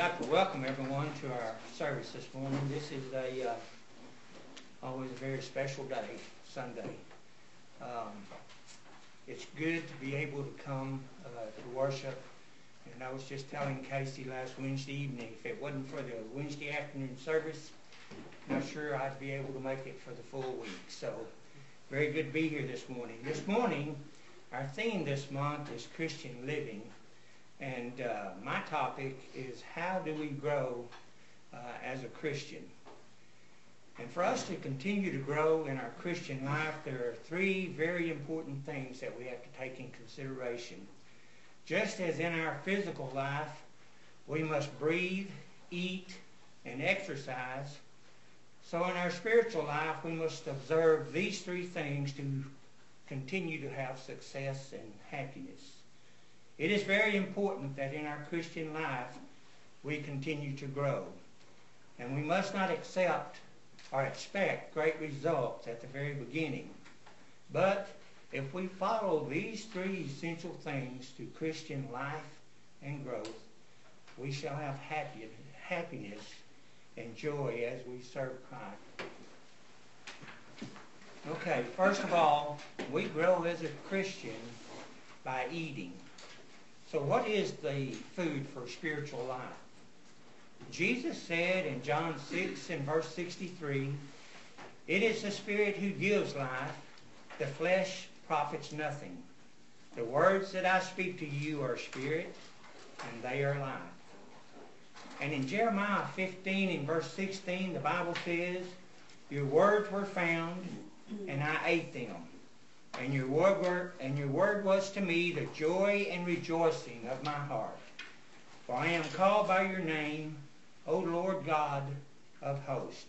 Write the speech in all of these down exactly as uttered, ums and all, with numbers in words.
like to welcome everyone to our service this morning. This is a uh, always a very special day, Sunday. Um, it's good to be able to come uh, to worship. And I was just telling Casey last Wednesday evening, if it wasn't for the Wednesday afternoon service, I'm not sure I'd be able to make it for the full week. So, very good to be here this morning. This morning, our theme this month is Christian living. And uh, my topic is, how do we grow uh, as a Christian? And for us to continue to grow in our Christian life, there are three very important things that we have to take in consideration. Just as in our physical life, we must breathe, eat, and exercise, so in our spiritual life, we must observe these three things to continue to have success and happiness. It is very important that in our Christian life, we continue to grow. And we must not accept or expect great results at the very beginning. But if we follow these three essential things to Christian life and growth, we shall have happy, happiness and joy as we serve Christ. Okay, first of all, we grow as a Christian by eating. So what is the food for spiritual life? Jesus said in John six and verse sixty-three, "It is the Spirit who gives life, the flesh profits nothing. The words that I speak to you are spirit, and they are life." And in Jeremiah fifteen and verse sixteen, the Bible says, "Your words were found, and I ate them. And your word were, and your word was to me the joy and rejoicing of my heart. For I am called by your name, O Lord God of hosts."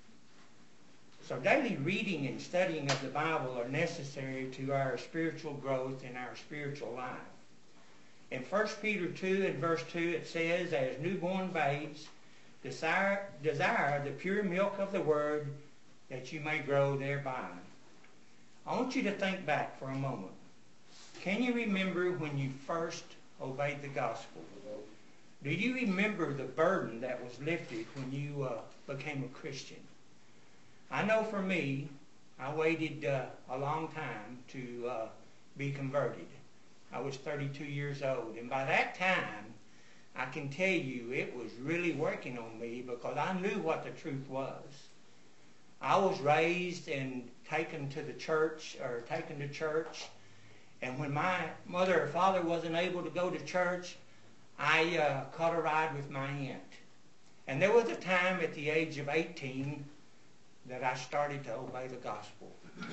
So daily reading and studying of the Bible are necessary to our spiritual growth and our spiritual life. In First Peter two and verse two it says, "As newborn babes, desire, desire the pure milk of the word, that you may grow thereby." I want you to think back for a moment. Can you remember when you first obeyed the gospel? Do you remember the burden that was lifted when you uh, became a Christian? I know for me, I waited uh, a long time to uh, be converted. I was thirty-two years old, and by that time, I can tell you it was really working on me, because I knew what the truth was. I was raised and taken to the church, or taken to church, and when my mother or father wasn't able to go to church, I uh, caught a ride with my aunt. And there was a time at the age of eighteen that I started to obey the gospel.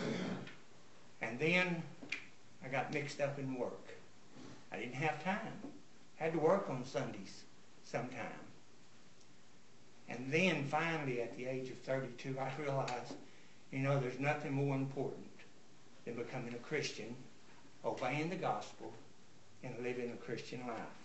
And then I got mixed up in work. I didn't have time. I had to work on Sundays sometime. And then finally at the age of thirty-two, I realized, you know, there's nothing more important than becoming a Christian, obeying the gospel, and living a Christian life.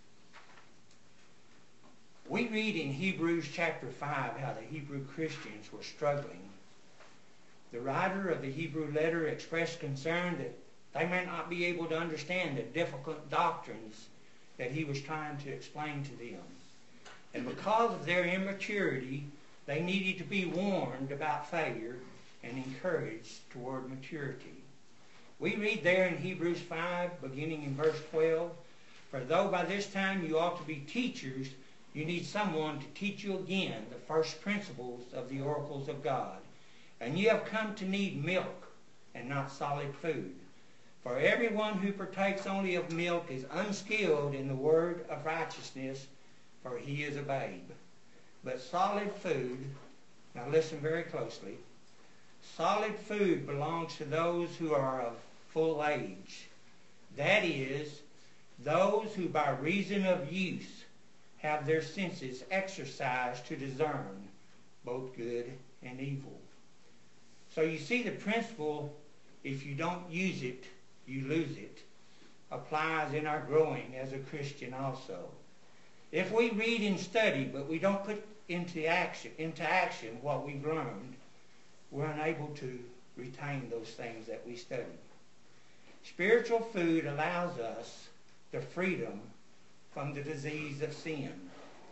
We read in Hebrews chapter five how the Hebrew Christians were struggling. The writer of the Hebrew letter expressed concern that they may not be able to understand the difficult doctrines that he was trying to explain to them. And because of their immaturity, they needed to be warned about failure and encouraged toward maturity. We read there in Hebrews five, beginning in verse twelve, "For though by this time you ought to be teachers, you need someone to teach you again the first principles of the oracles of God. And you have come to need milk and not solid food. For everyone who partakes only of milk is unskilled in the word of righteousness, for he is a babe. But solid food," now listen very closely, "solid food belongs to those who are of full age. That is, those who by reason of use have their senses exercised to discern both good and evil." So you see, the principle, if you don't use it, you lose it, applies in our growing as a Christian also. If we read and study, but we don't put into action, into action what we've learned, we're unable to retain those things that we study. Spiritual food allows us the freedom from the disease of sin.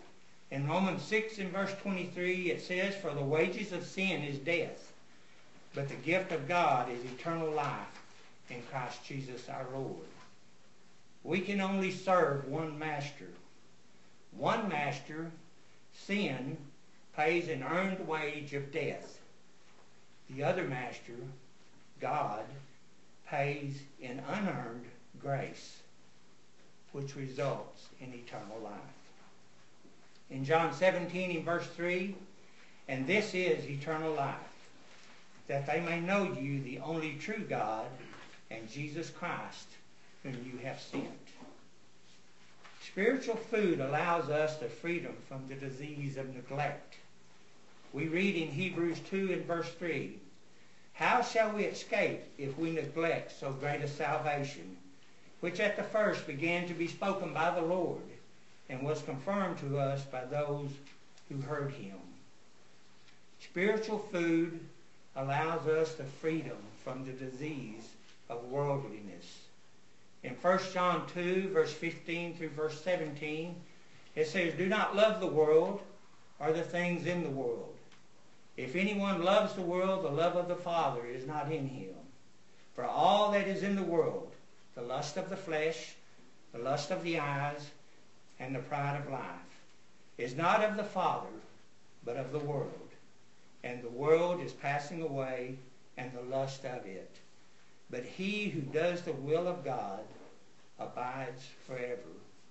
In Romans six and verse twenty-three, it says, "For the wages of sin is death, but the gift of God is eternal life in Christ Jesus our Lord." We can only serve one master. One master, sin, pays an earned wage of death. The other master, God, pays in unearned grace, which results in eternal life. In John seventeen in verse three, "And this is eternal life, that they may know you, the only true God, and Jesus Christ, whom you have sent." Spiritual food allows us the freedom from the disease of neglect. We read in Hebrews two and verse three, "How shall we escape if we neglect so great a salvation, which at the first began to be spoken by the Lord, and was confirmed to us by those who heard him?" Spiritual food allows us the freedom from the disease of worldliness. In First John two, verse fifteen through verse seventeen, it says, "Do not love the world or the things in the world. If anyone loves the world, the love of the Father is not in him. For all that is in the world, the lust of the flesh, the lust of the eyes, and the pride of life, is not of the Father, but of the world. And the world is passing away, and the lust of it. But he who does the will of God abides forever."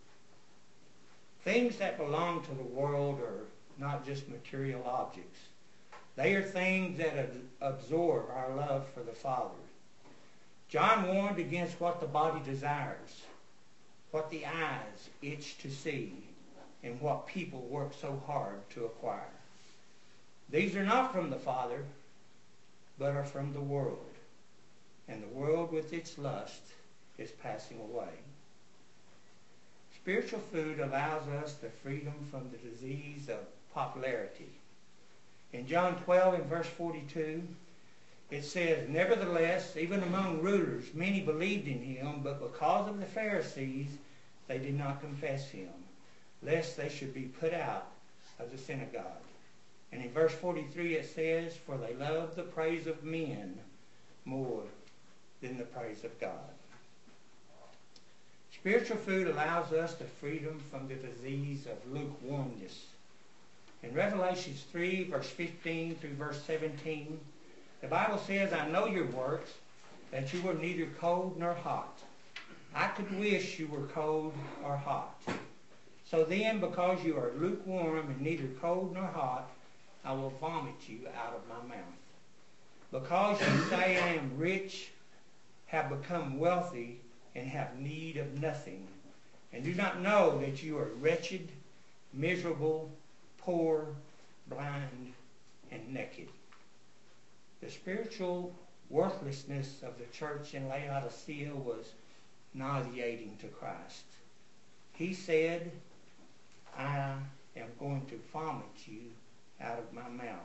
Things that belong to the world are not just material objects. They are things that absorb our love for the Father. John warned against what the body desires, what the eyes itch to see, and what people work so hard to acquire. These are not from the Father, but are from the world. And the world with its lust is passing away. Spiritual food allows us the freedom from the disease of popularity. In John twelve and verse forty-two, it says, "Nevertheless, even among rulers, many believed in him, but because of the Pharisees, they did not confess him, lest they should be put out of the synagogue." And in verse forty-three it says, "For they love the praise of men more than the praise of God." Spiritual food allows us the freedom from the disease of lukewarmness. In Revelation three, verse fifteen through verse seventeen, the Bible says, "I know your works, that you are neither cold nor hot. I could wish you were cold or hot. So then, because you are lukewarm and neither cold nor hot, I will vomit you out of my mouth. Because you say, I am rich, have become wealthy, and have need of nothing, and do not know that you are wretched, miserable, poor, blind, and naked." The spiritual worthlessness of the church in Laodicea was nauseating to Christ. He said, "I am going to vomit you out of my mouth."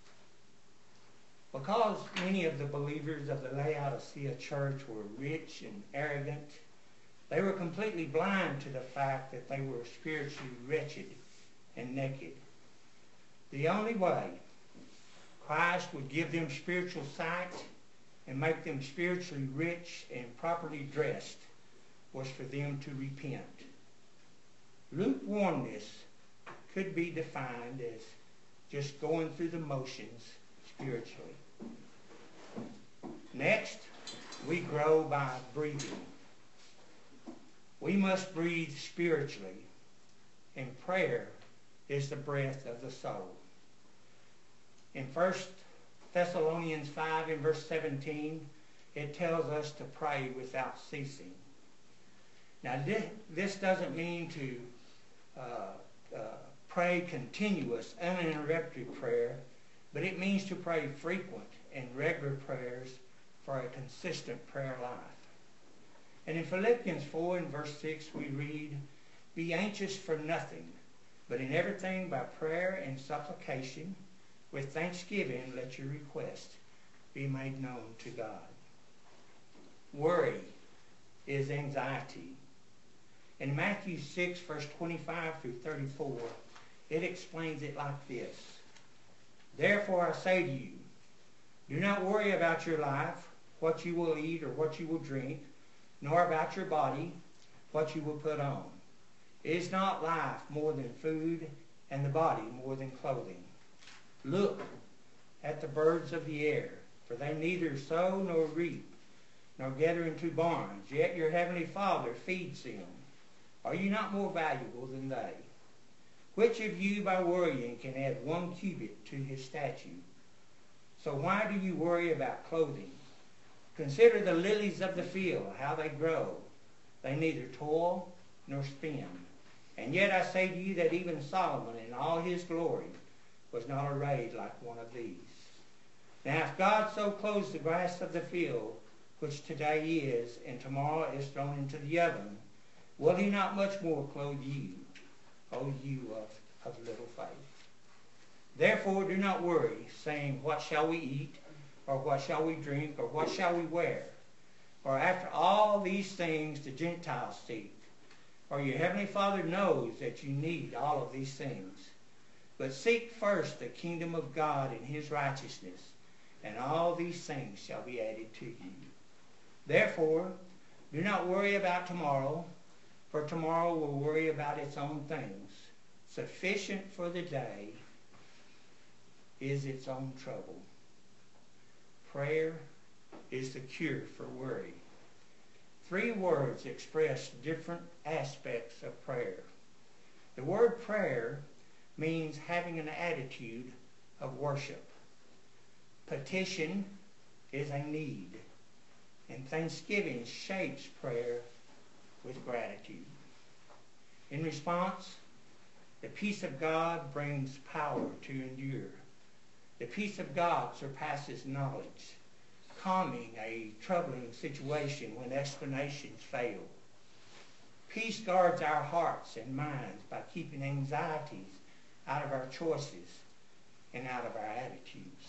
Because many of the believers of the Laodicea church were rich and arrogant, they were completely blind to the fact that they were spiritually wretched and naked. The only way Christ would give them spiritual sight and make them spiritually rich and properly dressed was for them to repent. Lukewarmness could be defined as just going through the motions spiritually. Next, we grow by breathing. We must breathe spiritually, and prayer is the breath of the soul. In First Thessalonians five and verse seventeen, it tells us to pray without ceasing. Now, this, this doesn't mean to uh, uh, pray continuous, uninterrupted prayer, but it means to pray frequent and regular prayers for a consistent prayer life. And in Philippians four and verse six we read, "Be anxious for nothing, but in everything by prayer and supplication, with thanksgiving let your request be made known to God." Worry is anxiety. In Matthew six, verse twenty-five through thirty-four, it explains it like this. Therefore I say to you, do not worry about your life, what you will eat or what you will drink, nor about your body, what you will put on. Is not life more than food, and the body more than clothing? Look at the birds of the air, for they neither sow nor reap, nor gather into barns, yet your heavenly Father feeds them. Are you not more valuable than they? Which of you by worrying can add one cubit to his stature? So why do you worry about clothing? Consider the lilies of the field, how they grow. They neither toil nor spin. And yet I say to you that even Solomon in all his glory was not arrayed like one of these. Now if God so clothes the grass of the field, which today is, and tomorrow is thrown into the oven, will he not much more clothe you, O you of, of little faith? Therefore do not worry, saying, what shall we eat, or what shall we drink, or what shall we wear? For after all these things the Gentiles seek. For your heavenly Father knows that you need all of these things. But seek first the kingdom of God and his righteousness, and all these things shall be added to you. Therefore, do not worry about tomorrow, for tomorrow will worry about its own things. Sufficient for the day is its own trouble. Prayer is the cure for worry. Three words express different aspects of prayer. The word prayer means having an attitude of worship. Petition is a need. And thanksgiving shapes prayer with gratitude. In response, the peace of God brings power to endure. The peace of God surpasses knowledge, calming a troubling situation when explanations fail. Peace guards our hearts and minds by keeping anxieties out of our choices and out of our attitudes.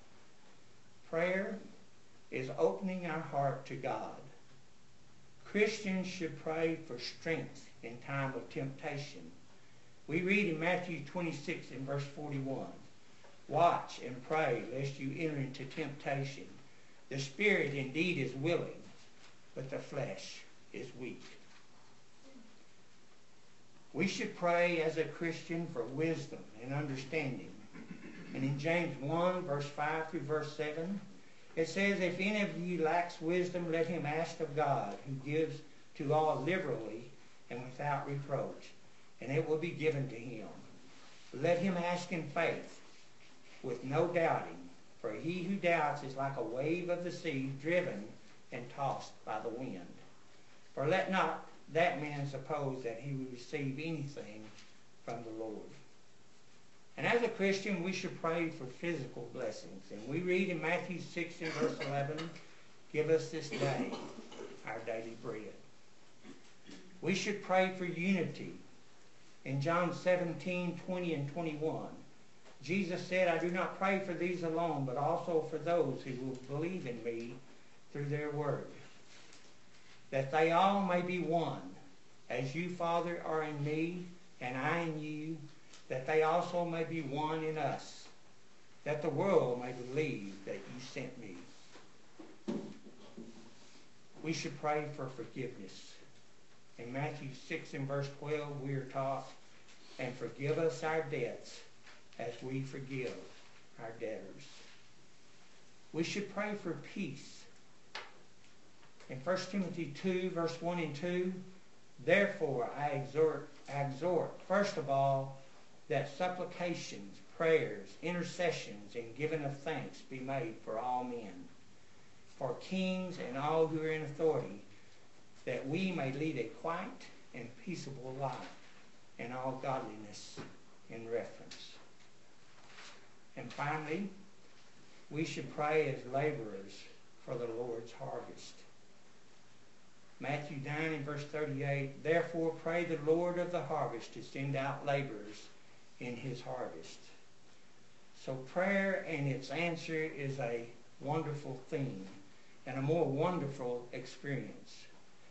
Prayer is opening our heart to God. Christians should pray for strength in time of temptation. We read in Matthew twenty-six and verse forty-one, watch and pray lest you enter into temptation. The spirit indeed is willing, but the flesh is weak. We should pray as a Christian for wisdom and understanding. And in James one, verse five through verse seven, it says, if any of you lacks wisdom, let him ask of God, who gives to all liberally and without reproach, and it will be given to him. Let him ask in faith, with no doubting, for he who doubts is like a wave of the sea, driven and tossed by the wind. For let not that man suppose that he will receive anything from the Lord. And as a Christian, we should pray for physical blessings. And we read in Matthew six and verse eleven, give us this day our daily bread. We should pray for unity. In John seventeen, twenty and twenty-one, Jesus said, I do not pray for these alone, but also for those who will believe in me through their word, that they all may be one, as you, Father, are in me, and I in you, that they also may be one in us, that the world may believe that you sent me. We should pray for forgiveness. In Matthew six and verse twelve, we are taught, and forgive us our debts as we forgive our debtors. We should pray for peace. In First Timothy two, verse one and two, therefore I exhort, I exhort, first of all, that supplications, prayers, intercessions, and giving of thanks be made for all men, for kings and all who are in authority, that we may lead a quiet and peaceable life in all godliness and reverence. And finally, we should pray as laborers for the Lord's harvest. Matthew nine and verse thirty-eight, therefore pray the Lord of the harvest to send out laborers in his harvest. So prayer and its answer is a wonderful thing and a more wonderful experience.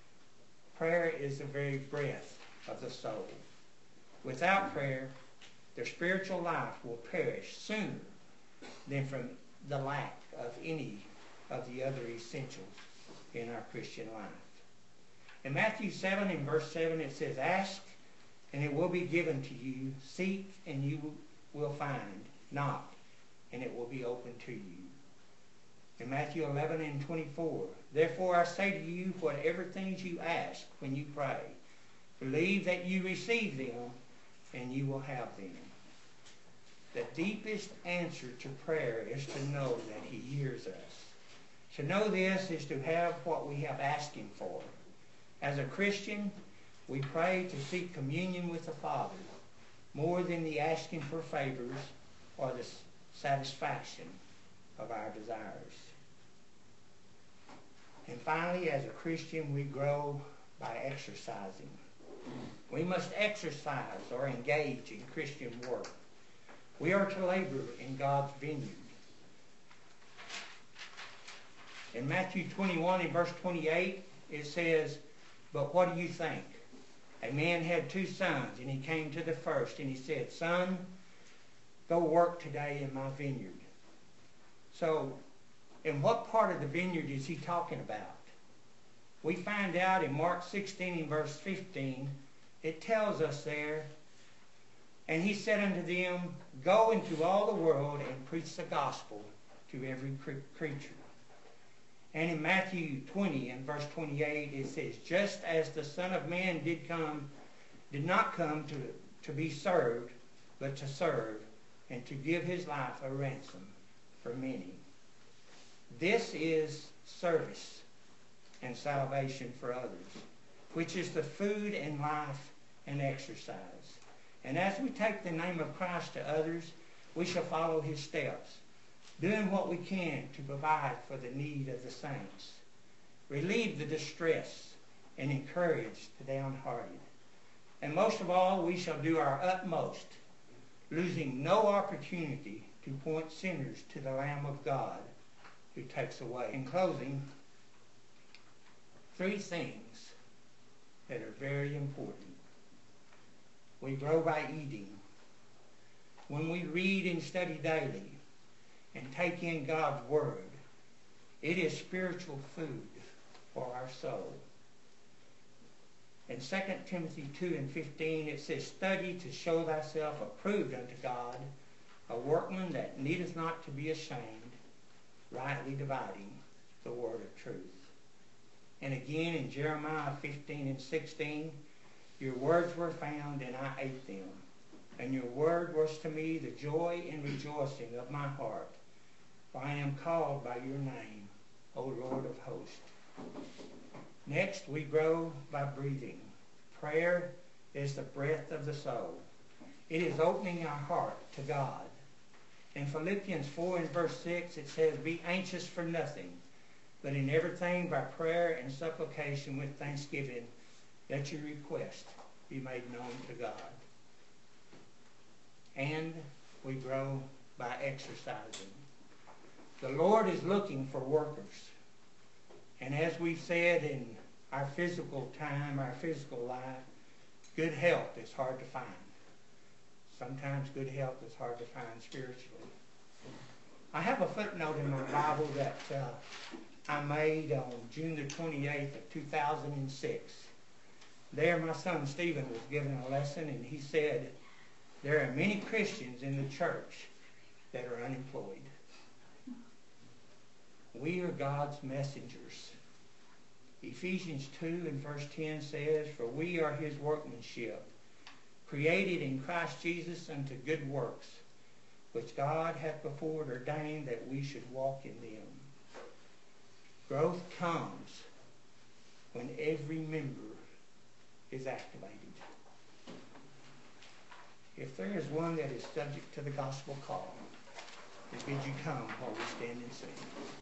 Prayer is the very breath of the soul. Without prayer, their spiritual life will perish sooner than from the lack of any of the other essentials in our Christian life. In Matthew seven and verse seven it says, "Ask and it will be given to you. Seek and you will find. Knock and it will be open to you." In Matthew eleven and twenty-four, "Therefore I say to you, whatever things you ask when you pray, believe that you receive them and you will have them." The deepest answer to prayer is to know that He hears us. To know this is to have what we have asked Him for. As a Christian, we pray to seek communion with the Father more than the asking for favors or the satisfaction of our desires. And finally, as a Christian, we grow by exercising. We must exercise or engage in Christian work. We are to labor in God's vineyard. In Matthew twenty-one and verse twenty-eight, it says, "But what do you think? A man had two sons, and he came to the first, and he said, 'Son, go work today in my vineyard.'" So, in what part of the vineyard is he talking about? We find out in Mark sixteen and verse fifteen, it tells us there, "And he said unto them, Go into all the world and preach the gospel to every creature." And in Matthew twenty and verse twenty-eight, it says, "Just as the Son of Man did come, did not come to, to be served, but to serve, and to give his life a ransom for many." This is service and salvation for others, which is the food and life and exercise. And as we take the name of Christ to others, we shall follow His steps, doing what we can to provide for the need of the saints, relieve the distress, and encourage the downhearted. And most of all, we shall do our utmost, losing no opportunity to point sinners to the Lamb of God who takes away. In closing, three things that are very important. We grow by eating. When we read and study daily and take in God's Word, it is spiritual food for our soul. In Second Timothy two and fifteen, it says, "Study to show thyself approved unto God, a workman that needeth not to be ashamed, rightly dividing the word of truth." And again in Jeremiah fifteen and sixteen, "Your words were found, and I ate them. And your word was to me the joy and rejoicing of my heart. For I am called by your name, O Lord of hosts." Next, we grow by breathing. Prayer is the breath of the soul. It is opening our heart to God. In Philippians four and verse six, it says, "Be anxious for nothing, but in everything by prayer and supplication with thanksgiving, let your request be made known to God." And we grow by exercising. The Lord is looking for workers. And as we've said in our physical time, our physical life, good health is hard to find. Sometimes good health is hard to find spiritually. I have a footnote in my Bible that uh, I made on June the twenty-eighth of two thousand six. There my son Stephen was giving a lesson, and he said, "There are many Christians in the church that are unemployed." We are God's messengers. Ephesians two and verse ten says, "For we are His workmanship, created in Christ Jesus unto good works, which God hath before ordained that we should walk in them." Growth comes when every member is activated. If there is one that is subject to the gospel call, we bid you come while we stand and sing.